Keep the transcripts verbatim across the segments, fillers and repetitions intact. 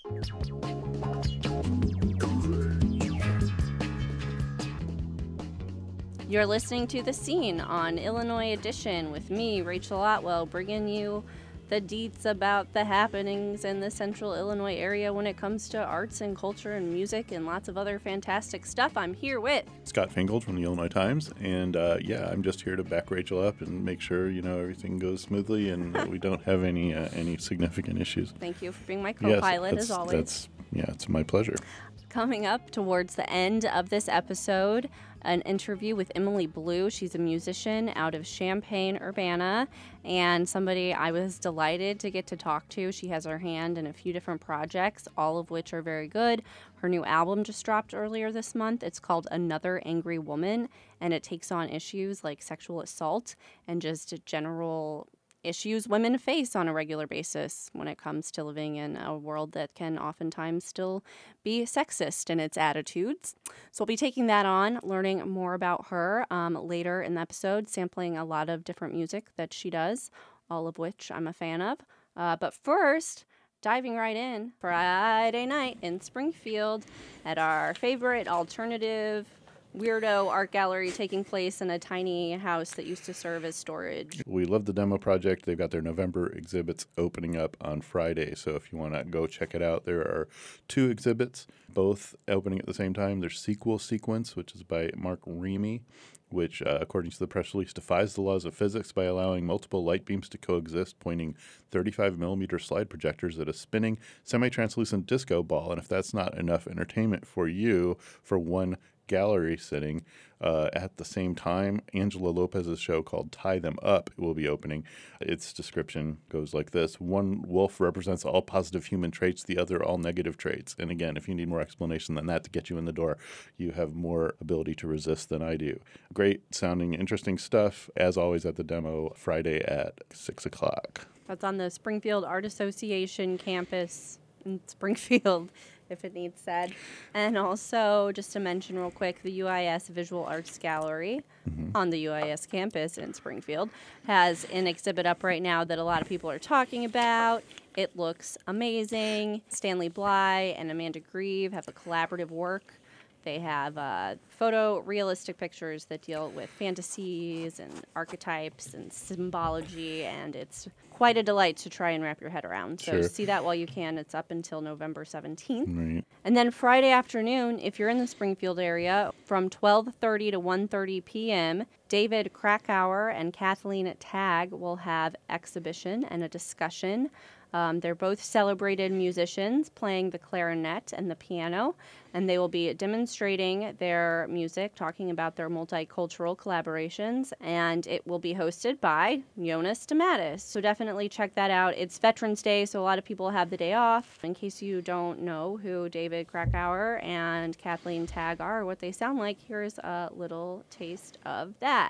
You're listening to The Scene on Illinois Edition with me, Rachel Otwell, bringing you the deets about the happenings in the central Illinois area when it comes to arts and culture and music and lots of other fantastic stuff. I'm here with Scott Fingold from the Illinois Times, and uh, yeah, I'm just here to back Rachel up and make sure, you know, everything goes smoothly and that we don't have any uh, any significant issues. Thank you for being my co-pilot, yes, as always. That's, yeah, it's my pleasure. Coming up towards the end of this episode, an interview with Emily Blue. She's a musician out of Champaign-Urbana and somebody I was delighted to get to talk to. She has her hand in a few different projects, all of which are very good. Her new album just dropped earlier this month. It's called Another Angry Woman, and it takes on issues like sexual assault and just general issues women face on a regular basis when it comes to living in a world that can oftentimes still be sexist in its attitudes. So we'll be taking that on, learning more about her um, later in the episode, sampling a lot of different music that she does, all of which I'm a fan of. Uh, but first, diving right in, Friday night in Springfield at our favorite alternative weirdo art gallery taking place in a tiny house that used to serve as storage. We love the demo project. They've got their November exhibits opening up on Friday. So if you want to go check it out, there are two exhibits, both opening at the same time. There's Sequel Sequence, which is by Mark Remy, which, uh, according to the press release, defies the laws of physics by allowing multiple light beams to coexist, pointing thirty-five millimeter slide projectors at a spinning semi-translucent disco ball. And if that's not enough entertainment for you for one gallery sitting, uh, at the same time, Angela Lopez's show called Tie Them Up will be opening. Its description goes like this: one wolf represents all positive human traits, the other all negative traits. And again, if you need more explanation than that to get you in the door, you have more ability to resist than I do. Great sounding, interesting stuff, as always at the demo Friday at six o'clock. That's on the Springfield Art Association campus in Springfield, if it needs said. And also, just to mention real quick, the U I S Visual Arts Gallery mm-hmm. on the U I S campus in Springfield has an exhibit up right now that a lot of people are talking about. It looks amazing. Stanley Bly and Amanda Grieve have a collaborative work. They have uh, photo-realistic pictures that deal with fantasies and archetypes and symbology, and it's quite a delight to try and wrap your head around. So sure. See that while you can. It's up until November seventeenth. Right. And then Friday afternoon, if you're in the Springfield area, from twelve thirty to one thirty p.m., David Krakauer and Kathleen Tagg will have exhibition and a discussion. Um, they're both celebrated musicians playing the clarinet and the piano, and they will be demonstrating their music, talking about their multicultural collaborations, and it will be hosted by Jonas Damatis. So definitely check that out. It's Veterans Day, so a lot of people have the day off. In case you don't know who David Krakauer and Kathleen Tagg are, or what they sound like, here's a little taste of that.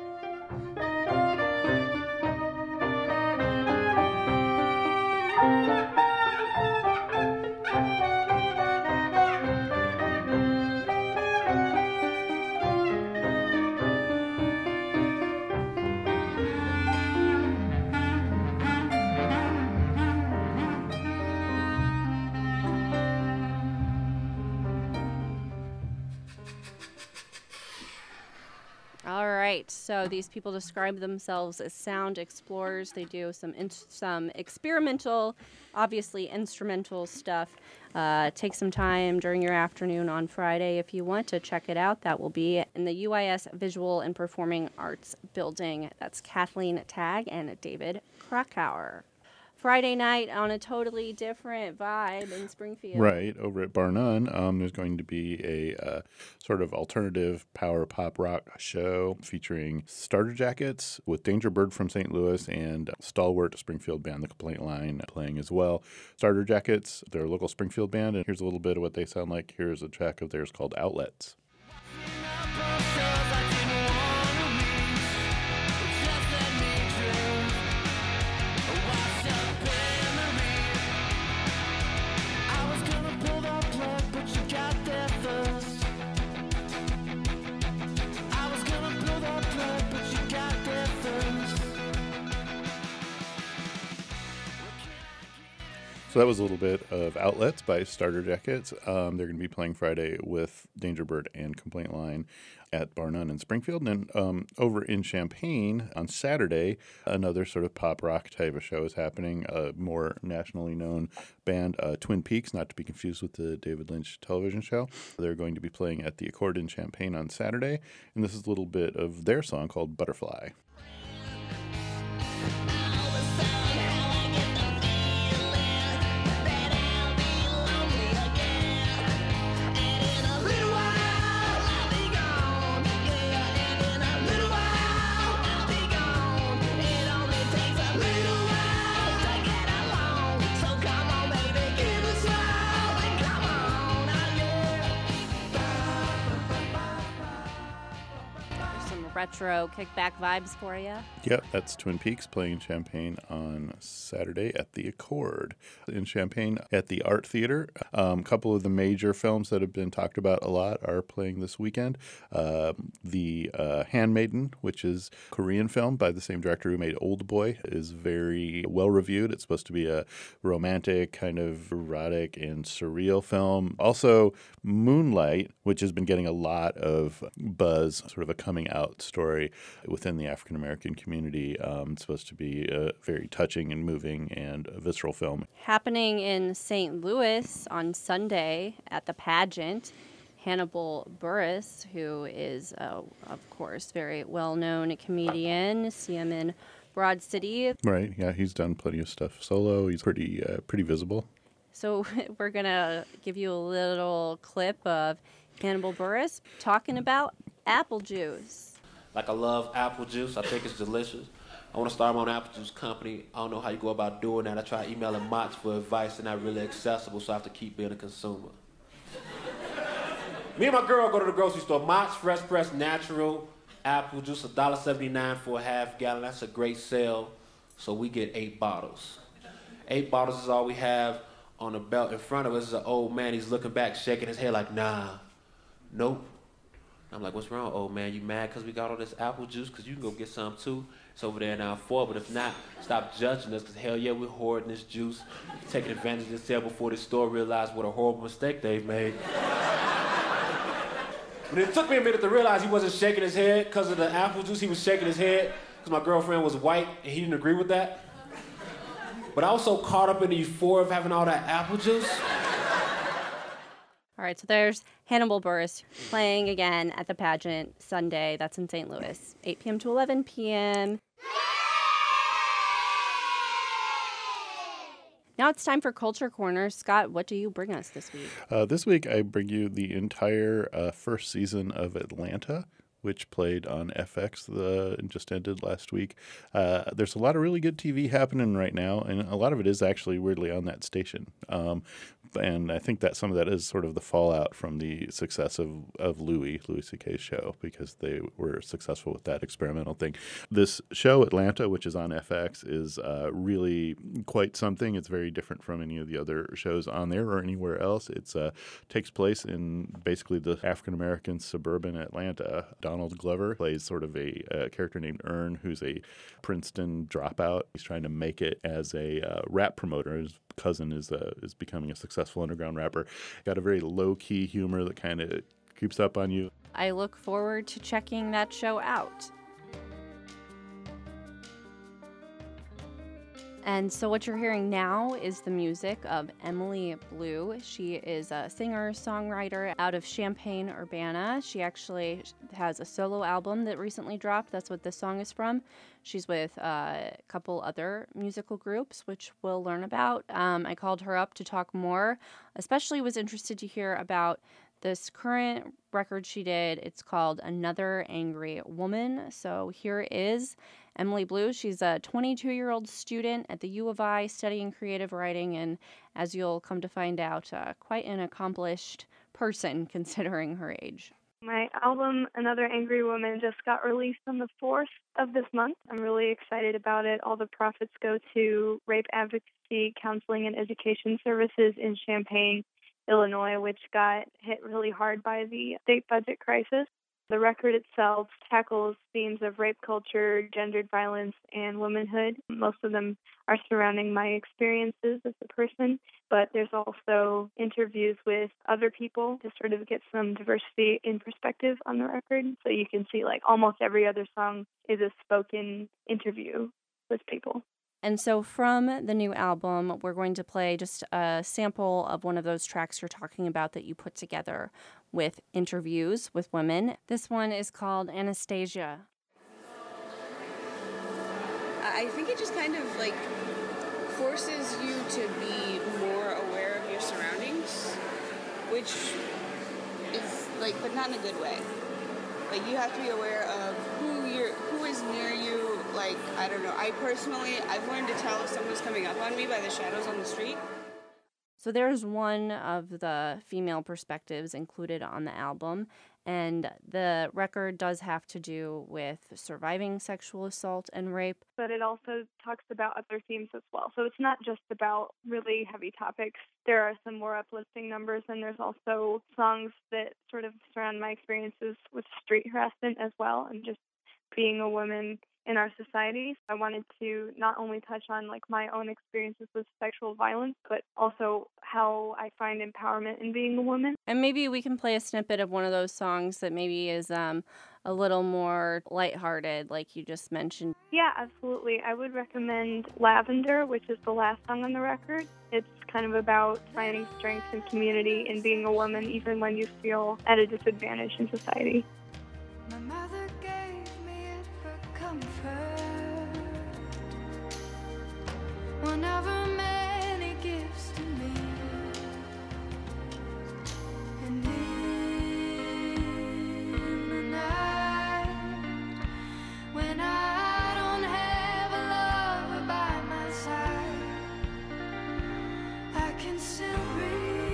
All right, so these people describe themselves as sound explorers. They do some in- some experimental, obviously instrumental stuff. Uh, take some time during your afternoon on Friday if you want to check it out. That will be in the U I S Visual and Performing Arts Building. That's Kathleen Tagg and David Krakauer. Friday night on a totally different vibe in Springfield. Right, over at Bar None, um, there's going to be a uh, sort of alternative power pop rock show featuring Starter Jackets with Danger Bird from Saint Louis and stalwart Springfield band The Complaint Line playing as well. Starter Jackets, they're a local Springfield band, and here's a little bit of what they sound like. Here's a track of theirs called Outlets. So that was a little bit of Outlets by Starter Jackets. Um, they're going to be playing Friday with Danger Bird and Complaint Line at Bar None in Springfield. And um, over in Champaign on Saturday, another sort of pop rock type of show is happening. A more nationally known band, uh, Twin Peaks, not to be confused with the David Lynch television show. They're going to be playing at the Accord in Champaign on Saturday. And this is a little bit of their song called Butterfly. Retro kickback vibes for you. Yep, that's Twin Peaks playing Champaign on Saturday at the Accord in Champaign at the Art Theater. A um, couple of the major films that have been talked about a lot are playing this weekend. Uh, the uh, Handmaiden, which is a Korean film by the same director who made Old Boy, is very well reviewed. It's supposed to be a romantic, kind of erotic and surreal film. Also, Moonlight, which has been getting a lot of buzz, sort of a coming out story within the African American community. Um, it's supposed to be a very touching and moving and a visceral film. Happening in Saint Louis on Sunday at the Pageant, Hannibal Buress, who is, uh, of course, very well-known comedian. See him in Broad City. Right, yeah, he's done plenty of stuff solo. He's pretty, uh, pretty visible. So we're going to give you a little clip of Hannibal Buress talking about apple juice. Like, I love apple juice. I think it's delicious. I want to start my own apple juice company. I don't know how you go about doing that. I try emailing Mott's for advice. They're not really accessible, so I have to keep being a consumer. Me and my girl go to the grocery store. Mott's Fresh Press Natural apple juice, one dollar seventy-nine for a half gallon. That's a great sale, so we get eight bottles. Eight bottles is all we have. On the belt in front of us is an old man. He's looking back, shaking his head like, nah, nope. I'm like, what's wrong, old man? You mad because we got all this apple juice? Because you can go get some, too. It's over there now for, but if not, stop judging us, because hell yeah, we're hoarding this juice, taking advantage of this sale before this store realized what a horrible mistake they've made. But it took me a minute to realize he wasn't shaking his head because of the apple juice. He was shaking his head because my girlfriend was white, and he didn't agree with that. But I was so caught up in the euphoria of having all that apple juice. All right, so there's Hannibal Buress playing again at the Pageant Sunday. That's in Saint Louis, eight p.m. to eleven p.m. Now it's time for Culture Corner. Scott, what do you bring us this week? Uh, this week I bring you the entire uh, first season of Atlanta, which played on F X the, and just ended last week. Uh, there's a lot of really good T V happening right now, and a lot of it is actually weirdly on that station. Um, and I think that some of that is sort of the fallout from the success of, of Louis, Louis C K's show, because they were successful with that experimental thing. This show, Atlanta, which is on F X, is uh, really quite something. It's very different from any of the other shows on there or anywhere else. It uh, takes place in basically the African-American suburban Atlanta. Donald Glover plays sort of a, a character named Ern, who's a Princeton dropout. He's trying to make it as a uh, rap promoter. His cousin is uh, is becoming a successful underground rapper. Got a very low-key humor that kind of creeps up on you. I look forward to checking that show out. And so what you're hearing now is the music of Emily Blue. She is a singer-songwriter out of Champaign, Urbana. She actually has a solo album that recently dropped. That's what this song is from. She's with uh, a couple other musical groups, which we'll learn about. Um, I called her up to talk more. Especially was interested to hear about this current record she did. It's called Another Angry Woman. So here is Emily Blue. She's a twenty-two-year-old student at the U of I studying creative writing, and as you'll come to find out, uh, quite an accomplished person considering her age. My album, Another Angry Woman, just got released on the fourth of this month. I'm really excited about it. All the profits go to rape advocacy, counseling, and education services in Champaign, Illinois, which got hit really hard by the state budget crisis. The record itself tackles themes of rape culture, gendered violence, and womanhood. Most of them are surrounding my experiences as a person, but there's also interviews with other people to sort of get some diversity in perspective on the record. So you can see like almost every other song is a spoken interview with people. And so from the new album, we're going to play just a sample of one of those tracks you're talking about that you put together with interviews with women. This one is called Anastasia. I think it just kind of like forces you to be more aware of your surroundings, which is like, but not in a good way. Like you have to be aware of who you're, who is near you. Like, I don't know, I personally, I've learned to tell if someone's coming up on me by the shadows on the street. So there's one of the female perspectives included on the album, and the record does have to do with surviving sexual assault and rape. But it also talks about other themes as well. So it's not just about really heavy topics. There are some more uplifting numbers, and there's also songs that sort of surround my experiences with street harassment as well, and just being a woman in our society. I wanted to not only touch on like my own experiences with sexual violence, but also how I find empowerment in being a woman. And maybe we can play a snippet of one of those songs that maybe is um, a little more lighthearted, like you just mentioned. Yeah, absolutely. I would recommend Lavender, which is the last song on the record. It's kind of about finding strength and community in being a woman, even when you feel at a disadvantage in society. My mother gave me it for comfort, one of her many gifts to me. And in the night, when I don't have a lover by my side, I can still breathe.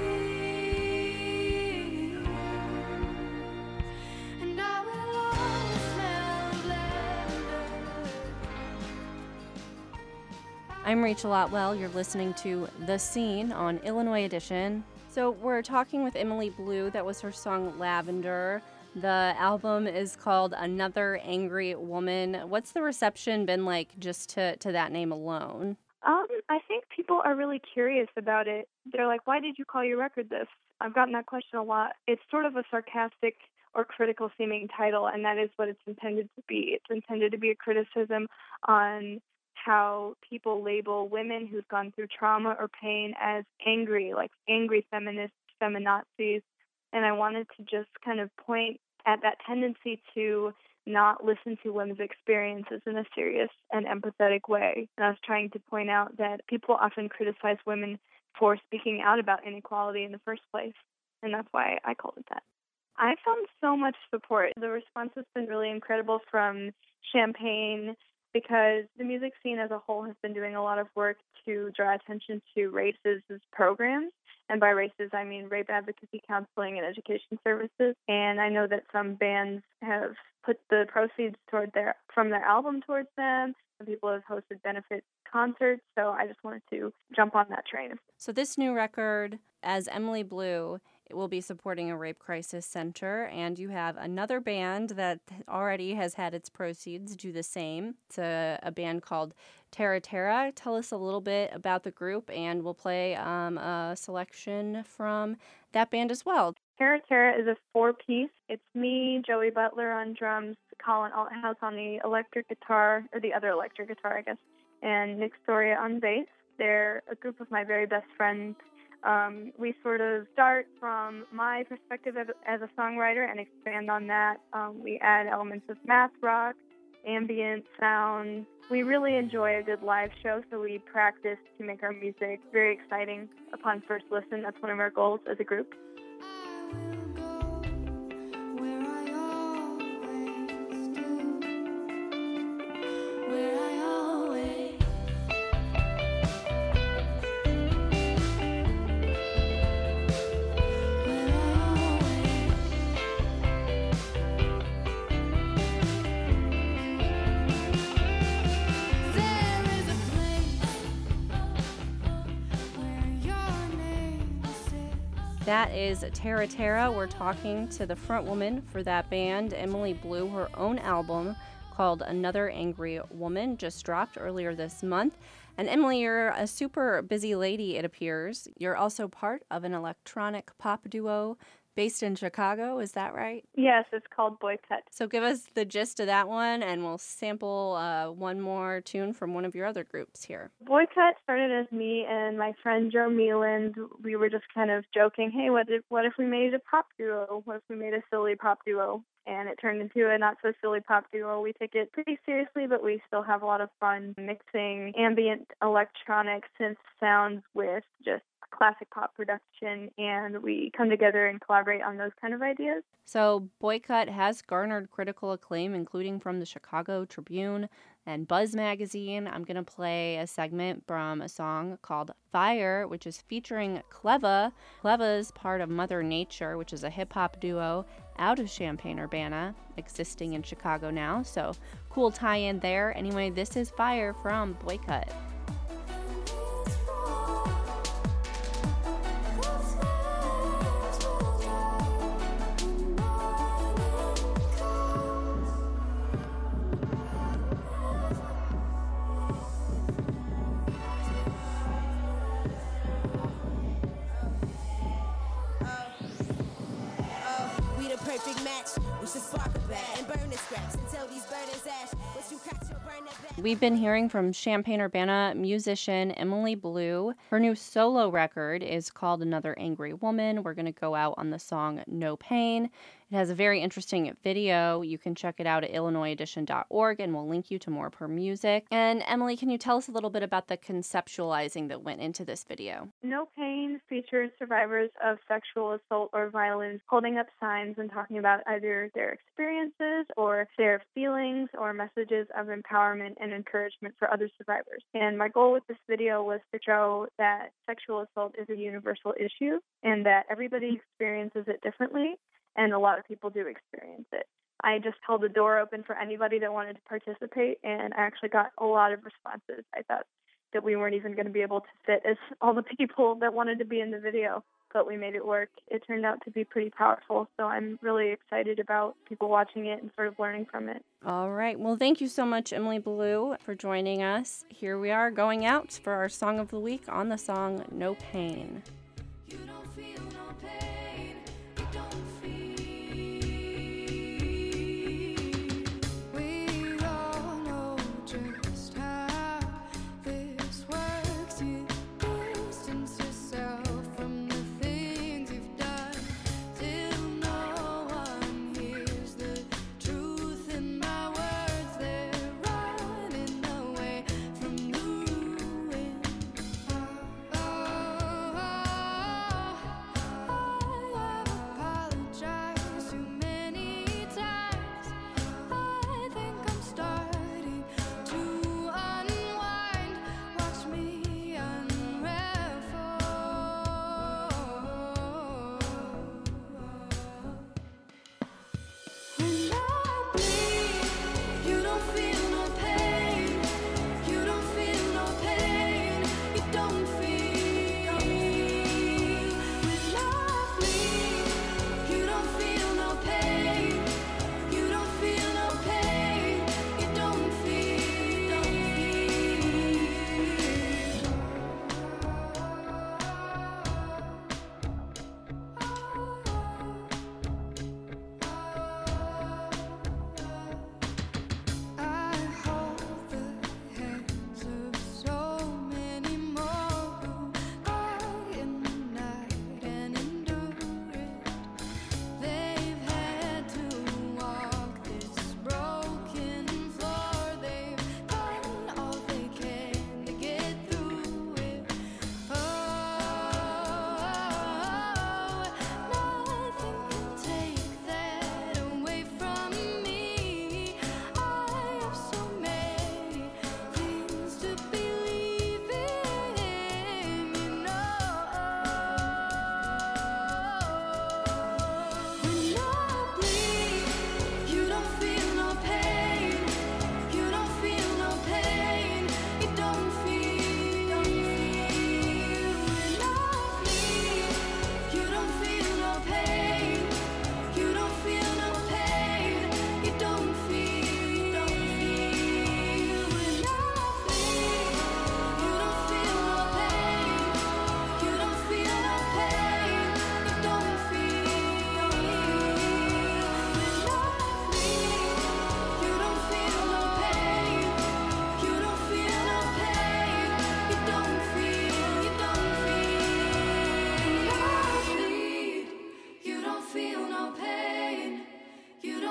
I'm Rachel Otwell. You're listening to The Scene on Illinois Edition. So we're talking with Emily Blue. That was her song Lavender. The album is called Another Angry Woman. What's the reception been like just to, to that name alone? Um, I think people are really curious about it. They're like, why did you call your record this? I've gotten that question a lot. It's sort of a sarcastic or critical seeming title, and that is what it's intended to be. It's intended to be a criticism on how people label women who've gone through trauma or pain as angry, like angry feminists, feminazis. And I wanted to just kind of point at that tendency to not listen to women's experiences in a serious and empathetic way. And I was trying to point out that people often criticize women for speaking out about inequality in the first place, and that's why I called it that. I found so much support. The response has been really incredible from Champaign, because the music scene as a whole has been doing a lot of work to draw attention to RACE's programs. And by RACE's, I mean Rape Advocacy Counseling and Education Services. And I know that some bands have put the proceeds toward their from their album towards them. Some people have hosted benefit concerts. So I just wanted to jump on that train. So this new record, as Emily Blue, it will be supporting a rape crisis center, and you have another band that already has had its proceeds do the same. It's a, a band called Terra Terra. Tell us a little bit about the group, and we'll play um, a selection from that band as well. Terra Terra is a four-piece. It's me, Joey Butler on drums, Colin Althouse on the electric guitar, or the other electric guitar, I guess, and Nick Storia on bass. They're a group of my very best friends. Um, we sort of start from my perspective as, as a songwriter and expand on that. Um, we add elements of math rock, ambient sound. We really enjoy a good live show, so we practice to make our music very exciting upon first listen. That's one of our goals as a group. That is Tara Tara. We're talking to the front woman for that band, Emily Blue. Her own album called Another Angry Woman just dropped earlier this month. And Emily, you're a super busy lady, it appears. You're also part of an electronic pop duo based in Chicago, is that right? Yes, it's called Boycott. So give us the gist of that one, and we'll sample uh, one more tune from one of your other groups here. Boycott started as me and my friend Joe Mealand. We were just kind of joking, hey, what if, what if we made a pop duo? What if we made a silly pop duo? And it turned into a not-so-silly pop duo. We take it pretty seriously, but we still have a lot of fun mixing ambient electronic synth sounds with just classic pop production, and we come together and collaborate on those kind of ideas. So Boycott has garnered critical acclaim, including from the Chicago Tribune and Buzz Magazine. I'm going to play a segment from a song called Fire, which is featuring Cleva. Cleva is part of Mother Nature, which is a hip-hop duo out of Champaign-Urbana, existing in Chicago now. So cool tie-in there. Anyway, this is Fire from Boycott. We've been hearing from Champaign-Urbana musician Emily Blue. Her new solo record is called Another Angry Woman. We're going to go out on the song No Pain. It has a very interesting video. You can check it out at illinois edition dot org, and we'll link you to more of her music. And Emily, can you tell us a little bit about the conceptualizing that went into this video? No Pain features survivors of sexual assault or violence holding up signs and talking about either their experiences or their feelings or messages of empowerment and encouragement for other survivors. And my goal with this video was to show that sexual assault is a universal issue and that everybody experiences it differently, and a lot of people do experience it. I just held the door open for anybody that wanted to participate, and I actually got a lot of responses. I thought that we weren't even going to be able to fit as all the people that wanted to be in the video, but we made it work. It turned out to be pretty powerful, so I'm really excited about people watching it and sort of learning from it. All right. Well, thank you so much, Emily Blue, for joining us. Here we are going out for our Song of the Week on the song No Pain. You don't feel no pain, you don't feel. We all know just how this works. You distance yourself from the things you've done till no one hears the truth in my words. They're running away from the ruin. Oh, oh, oh, oh.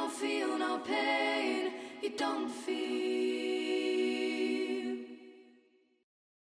don't feel no pain. You don't feel